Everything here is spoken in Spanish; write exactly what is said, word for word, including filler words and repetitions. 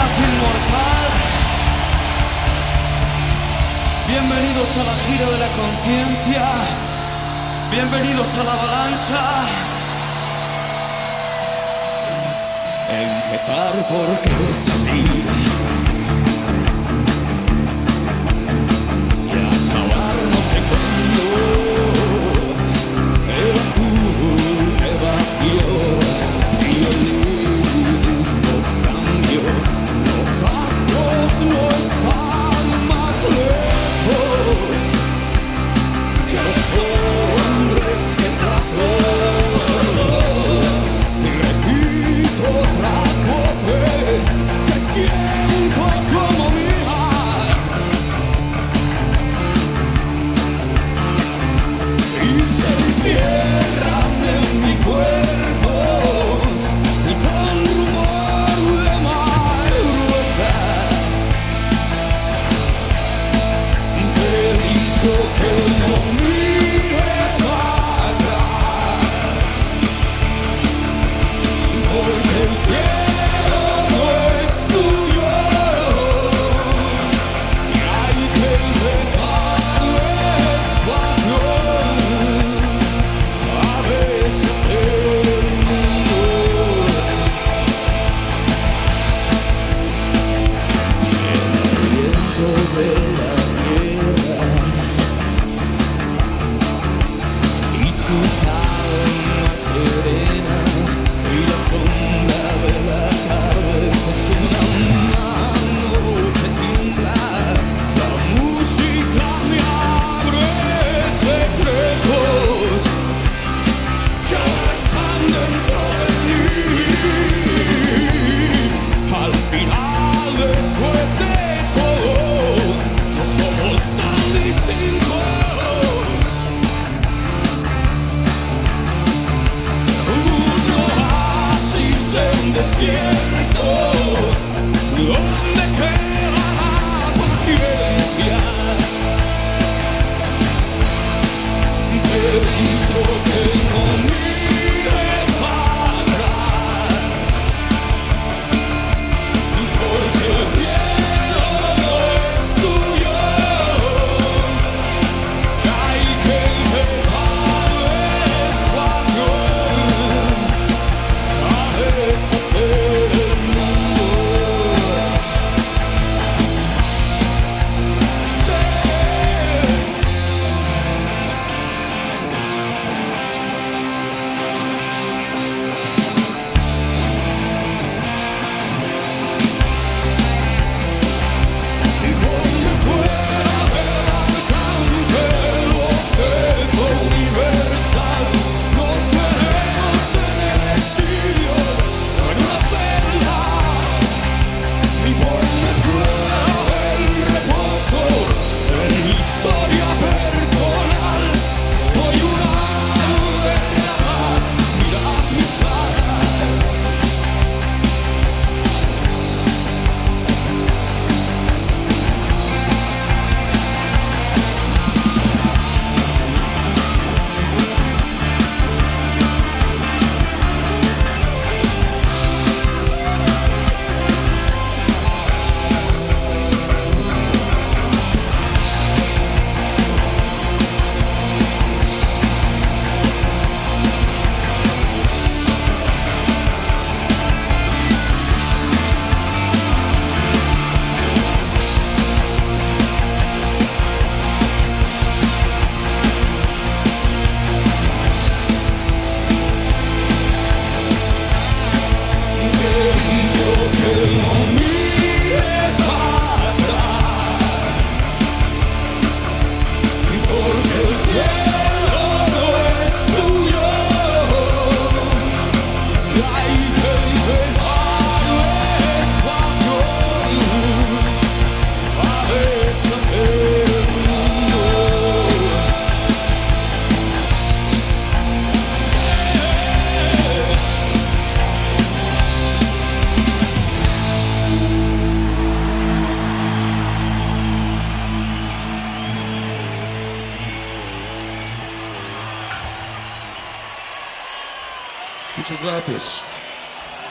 inmortal. Bienvenidos a la gira de la conciencia. Bienvenidos a la avalancha. Empezar porque sí. Y acabar no sé cuándo. El azul me vació. Y el luz, los cambios. Los astros no están más lejos que los hombres que trajo. Y repito otras voces que siento como mías. Y se entierran en mi cuerpo con rumor de mar gruesa. Te he dicho que no mires atrás, porque el cielo no es tuyo y hay que dejar espacio a deshacer el mundo. El aliento de la tierra y su calma serena y la sombra de la tarde es una mano que tiembla. La música me abre secretos que ahora están dentro de mí. Al final, después de todo, no somos tan distintos. Un oasis en desierto, donde queda la paciencia. Te he dicho que no mires atrás, porque el cielo no es tuyo. Hay que dejar espacio a deshacer el mundo. Y donde fuera el alcance del boceto universal, nos veremos en el exilio, en una perla. Y donde pueda el reposo en mi historia personal, soy una nube negra, mira mis alas. Te he dicho que no mires atrás, porque el cielo no es tuyo. Hay que dejar espacio a deshacer el mundo. Muchas gracias.